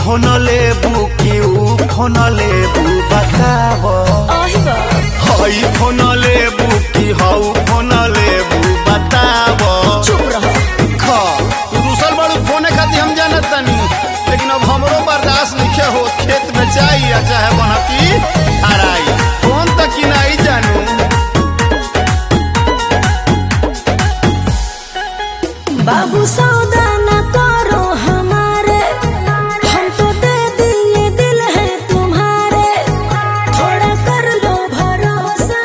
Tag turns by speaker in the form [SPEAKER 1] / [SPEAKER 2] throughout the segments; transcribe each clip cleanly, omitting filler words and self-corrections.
[SPEAKER 1] Phone लेबू कि ऊ फोन लेबू बताब। हई फोन लेबू कि हऊ फोन लेबू बताब।
[SPEAKER 2] चुप रहो।
[SPEAKER 1] दूसर बड़ू फोने खातिर हम जानत तनी, लेकिन अब हमरो बर्दाश्त नहीं हो। खेत में चाहिए चाहे बनकी हराई फोन तक की नहीं जानू।
[SPEAKER 2] बाबू सौदा न करो हमारे, हम तो दे दिए दिल है तुम्हारे। थोड़ा कर लो भरोसा,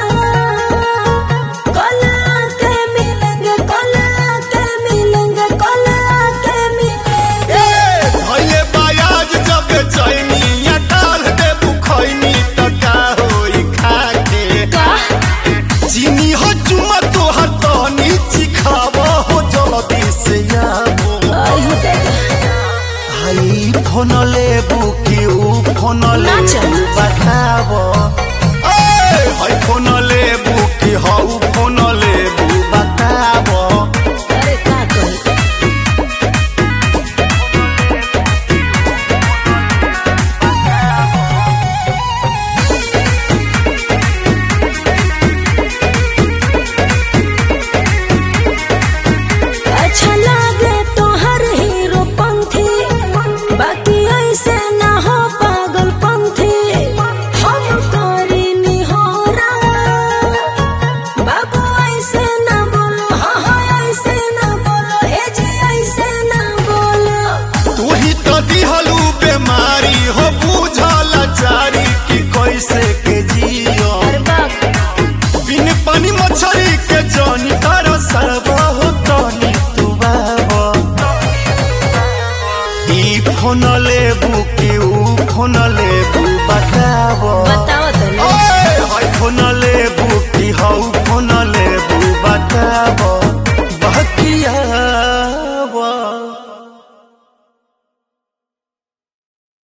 [SPEAKER 2] कल आके मिलेंगे, कल आके मिलेंगे, कल आके मिलेंगे।
[SPEAKER 1] भइले बायाज जब चैनी या डाल दे बुखैनी त का होई खाके। चीनी हो चुमा तोहर तहनी चिखाब हो जल्दी से आबो। हई फोन लेबू कि ऊ फोन लेबू बताब। हई फोन लेबू कि हऊ फोन लेबू बताब।
[SPEAKER 2] अरे का कही? अच्छा लागे तो हर हीरो पंथी, बाकी ऐसे ना हो पागल पंथी। हम करी निहोरा, बाबू ऐसे ना बोलो, हाँ हाँ ऐसे ना बोलो, ए जी ऐसे ना बोलो।
[SPEAKER 1] तू ही तो दिहलू बेमारी हो बुझल चारी कि कैसे के जियो।
[SPEAKER 2] अरे बाप
[SPEAKER 1] बिन पानी मछरी के जानी तारा सरब हो तनी तू बाबा। ई फोन लेबू कि ऊ फोन ले